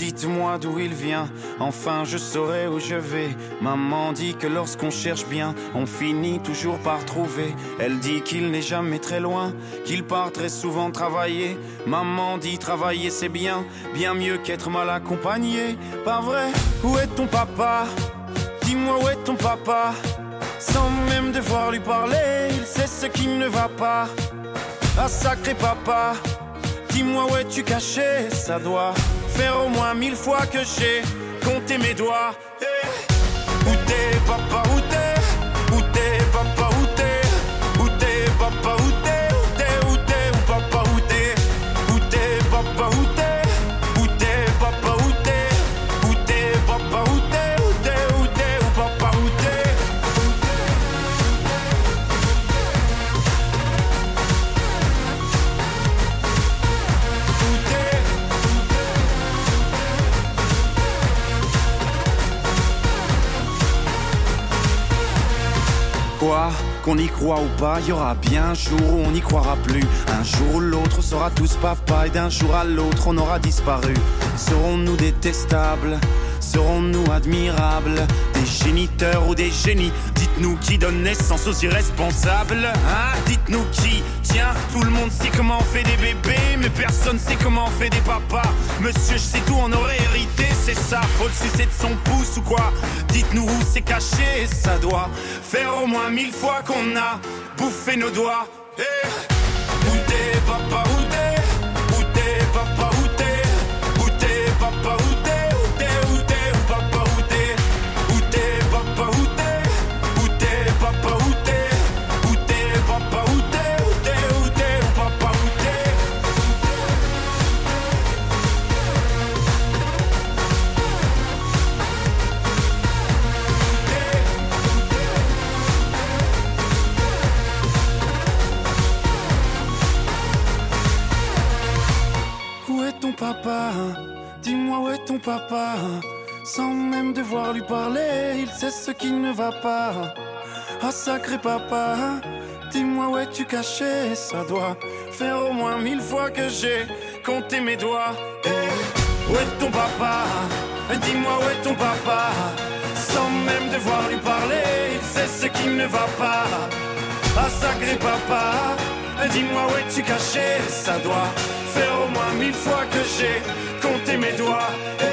dites-moi d'où il vient, enfin je saurai où je vais. Maman dit que lorsqu'on cherche bien, on finit toujours par trouver. Elle dit qu'il n'est jamais très loin, qu'il part très souvent travailler. Maman dit travailler c'est bien, bien mieux qu'être mal accompagné. Pas vrai? Où est ton papa? Dis-moi où est ton papa? Sans même devoir lui parler, il sait ce qui ne va pas. Ah sacré papa, dis-moi où es-tu caché? Ça doit faire au moins 1000 fois que j'ai compté mes doigts. Hey. Où t'es papa, où t'es? Où t'es papa, où t'es? Où t'es papa, où t'es? Où t'es, où t'es, où papa, où t'es? Où t'es papa, où t'es? Où t'es papa, où t'es? Où t'es papa, où t'es? Où t'es, où t'es, où papa, où t'es? Quoi? Qu'on y croit ou pas, y aura bien un jour où on n'y croira plus. Un jour ou l'autre, on sera tous papa, et d'un jour à l'autre, on aura disparu. Serons-nous détestables? Serons-nous admirables? Des géniteurs ou des génies? Dites-nous qui donne naissance aux irresponsables, hein? Dites-nous qui? Tiens, tout le monde sait comment on fait des bébés, mais personne sait comment on fait des papas. Monsieur, je sais tout, on aurait hérité, c'est ça. Faut le sucer de son pouce ou quoi? Dites-nous où c'est caché, ça doit faire au moins 1000 fois qu'on a bouffé nos doigts. Hey. Où t'es papa, où t'es? Où t'es papa, où t'es? Où t'es papa, où t'es? Où t'es, où t'es, où papa, où t'es? Où t'es papa, où t'es? Où t'es papa, où t'es? Où t'es papa, où t'es? Où t'es, où t'es, où papa, où t'es? Où est ton papa? Dis-moi où est ton papa? Sans même devoir lui parler, il sait ce qui ne va pas. Ah sacré papa, dis-moi où es-tu caché? Ça doit faire au moins 1000 fois que j'ai compté mes doigts. Hey. Où est ton papa? Dis-moi où est ton papa? Sans même devoir lui parler, il sait ce qui ne va pas. Ah sacré papa, dis-moi où es-tu caché? Ça doit faire au moins 1000 fois que j'ai compté mes doigts. Hey.